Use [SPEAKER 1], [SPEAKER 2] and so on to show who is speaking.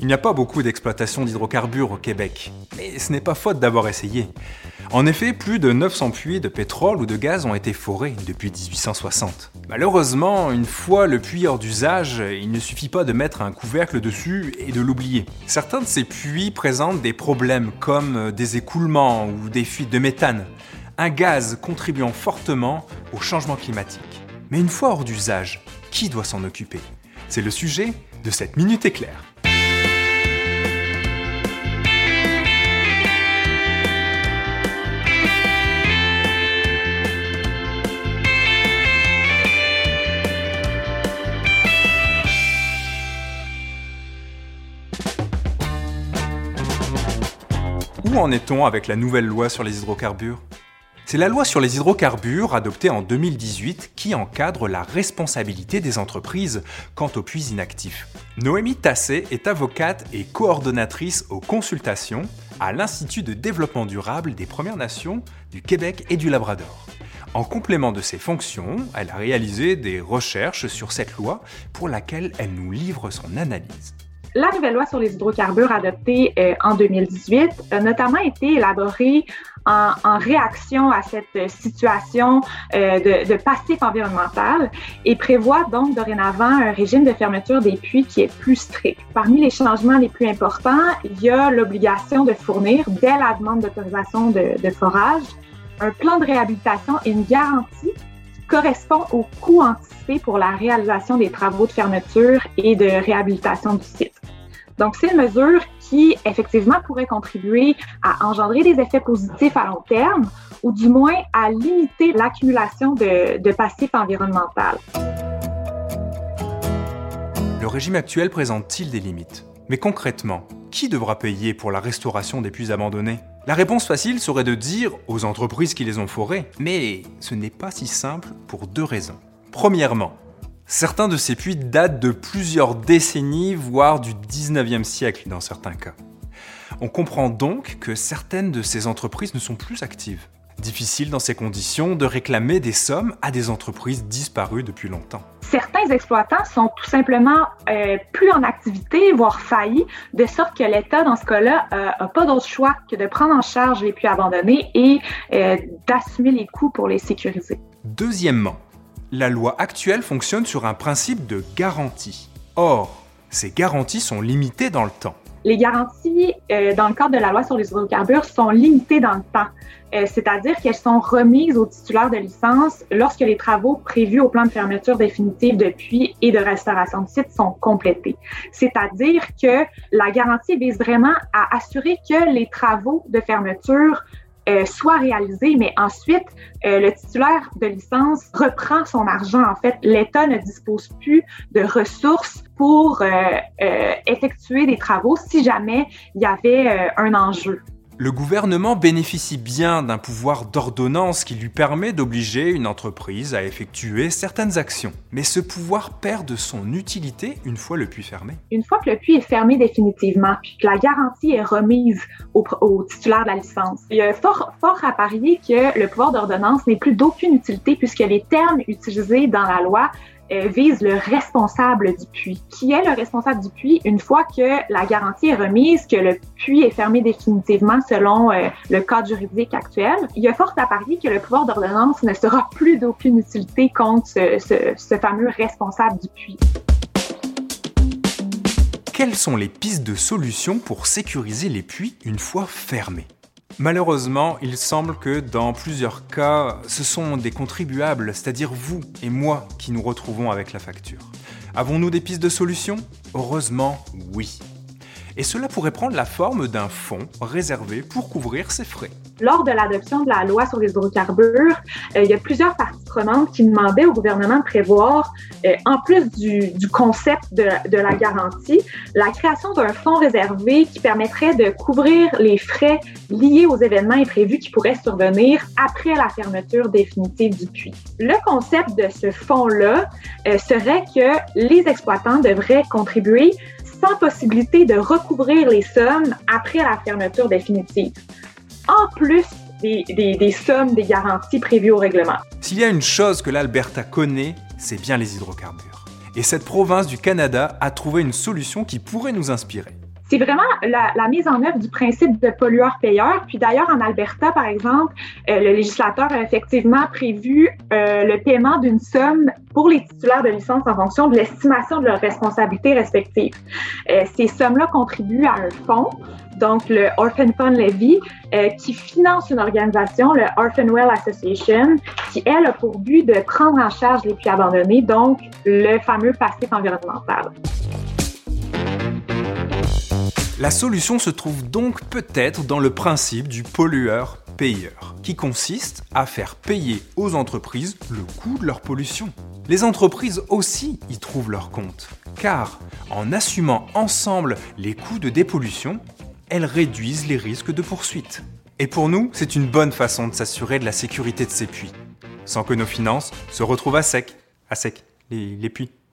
[SPEAKER 1] Il n'y a pas beaucoup d'exploitation d'hydrocarbures au Québec, mais ce n'est pas faute d'avoir essayé. En effet, plus de 900 puits de pétrole ou de gaz ont été forés depuis 1860. Malheureusement, une fois le puits hors d'usage, il ne suffit pas de mettre un couvercle dessus et de l'oublier. Certains de ces puits présentent des problèmes comme des écoulements ou des fuites de méthane, un gaz contribuant fortement au changement climatique. Mais une fois hors d'usage, qui doit s'en occuper ? C'est le sujet de cette Minute Éclair. Où en est-on avec la nouvelle loi sur les hydrocarbures ? C'est la loi sur les hydrocarbures adoptée en 2018 qui encadre la responsabilité des entreprises quant aux puits inactifs. Noémie Tassé est avocate et coordonnatrice aux consultations à l'Institut de développement durable des Premières Nations du Québec et du Labrador. En complément de ses fonctions, elle a réalisé des recherches sur cette loi pour laquelle elle nous livre son analyse.
[SPEAKER 2] La nouvelle loi sur les hydrocarbures adoptée en 2018 a notamment été élaborée en réaction à cette situation de passif environnemental et prévoit donc dorénavant un régime de fermeture des puits qui est plus strict. Parmi les changements les plus importants, il y a l'obligation de fournir, dès la demande d'autorisation de forage, un plan de réhabilitation et une garantie qui correspond au coût anticipé pour la réalisation des travaux de fermeture et de réhabilitation du site. Donc, c'est une mesure qui, effectivement, pourrait contribuer à engendrer des effets positifs à long terme ou du moins à limiter l'accumulation de passifs environnemental.
[SPEAKER 1] Le régime actuel présente-t-il des limites ? Mais concrètement, qui devra payer pour la restauration des puits abandonnés ? La réponse facile serait de dire aux entreprises qui les ont forés, mais ce n'est pas si simple pour deux raisons. Premièrement, certains de ces puits datent de plusieurs décennies, voire du 19e siècle dans certains cas. On comprend donc que certaines de ces entreprises ne sont plus actives. Difficile dans ces conditions de réclamer des sommes à des entreprises disparues depuis longtemps.
[SPEAKER 2] Certains exploitants sont tout simplement plus en activité, voire faillis, de sorte que l'État, dans ce cas-là, n'a pas d'autre choix que de prendre en charge les puits abandonnés et d'assumer les coûts pour les sécuriser.
[SPEAKER 1] Deuxièmement, la loi actuelle fonctionne sur un principe de garantie. Or, ces garanties sont limitées dans le temps.
[SPEAKER 2] Les garanties, dans le cadre de la loi sur les hydrocarbures, sont limitées dans le temps. C'est-à-dire qu'elles sont remises aux titulaires de licence lorsque les travaux prévus au plan de fermeture définitive de puits et de restauration de site sont complétés. C'est-à-dire que la garantie vise vraiment à assurer que les travaux de fermeture soit réalisé, mais ensuite, le titulaire de licence reprend son argent. En fait, l'État ne dispose plus de ressources pour effectuer des travaux si jamais il y avait un enjeu.
[SPEAKER 1] Le gouvernement bénéficie bien d'un pouvoir d'ordonnance qui lui permet d'obliger une entreprise à effectuer certaines actions. Mais ce pouvoir perd de son utilité une fois le puits fermé.
[SPEAKER 2] Une fois que le puits est fermé définitivement, puis que la garantie est remise au titulaire de la licence, il y a fort à parier que le pouvoir d'ordonnance n'est plus d'aucune utilité puisque les termes utilisés dans la loi vise le responsable du puits. Qui est le responsable du puits une fois que la garantie est remise, que le puits est fermé définitivement selon le cadre juridique actuel? Il y a fort à parier que le pouvoir d'ordonnance ne sera plus d'aucune utilité contre ce fameux responsable du puits.
[SPEAKER 1] Quelles sont les pistes de solutions pour sécuriser les puits une fois fermés ? Malheureusement, il semble que dans plusieurs cas, ce sont des contribuables, c'est-à-dire vous et moi, qui nous retrouvons avec la facture. Avons-nous des pistes de solutions ? Heureusement, oui. Et cela pourrait prendre la forme d'un fonds réservé pour couvrir ces frais.
[SPEAKER 2] Lors de l'adoption de la loi sur les hydrocarbures, il y a plusieurs parties prenantes qui demandaient au gouvernement de prévoir, en plus du concept de la garantie, la création d'un fonds réservé qui permettrait de couvrir les frais liés aux événements imprévus qui pourraient survenir après la fermeture définitive du puits. Le concept de ce fonds-là serait que les exploitants devraient contribuer sans possibilité de recouvrir les sommes après la fermeture définitive, en plus des sommes, des garanties prévues au règlement.
[SPEAKER 1] S'il y a une chose que l'Alberta connaît, c'est bien les hydrocarbures. Et cette province du Canada a trouvé une solution qui pourrait nous inspirer.
[SPEAKER 2] C'est vraiment la mise en œuvre du principe de pollueur-payeur. Puis d'ailleurs, en Alberta, par exemple, le législateur a effectivement prévu le paiement d'une somme pour les titulaires de licence en fonction de l'estimation de leurs responsabilités respectives. Ces sommes-là contribuent à un fonds, donc le Orphan Fund Levy, qui finance une organisation, le Orphan Well Association, qui, elle, a pour but de prendre en charge les puits abandonnés, donc le fameux passif environnemental.
[SPEAKER 1] La solution se trouve donc peut-être dans le principe du pollueur-payeur, qui consiste à faire payer aux entreprises le coût de leur pollution. Les entreprises aussi y trouvent leur compte, car en assumant ensemble les coûts de dépollution, elles réduisent les risques de poursuite. Et pour nous, c'est une bonne façon de s'assurer de la sécurité de ces puits, sans que nos finances se retrouvent à sec les puits.